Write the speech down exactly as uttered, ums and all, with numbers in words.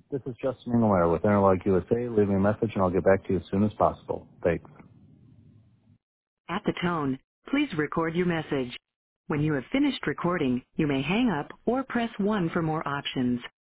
This is Justin Engelmeyer with Interlog U S A. Leave me a message and I'll get back to you as soon as possible. Thanks. At the tone, please record your message. When you have finished recording, you may hang up or press one for more options.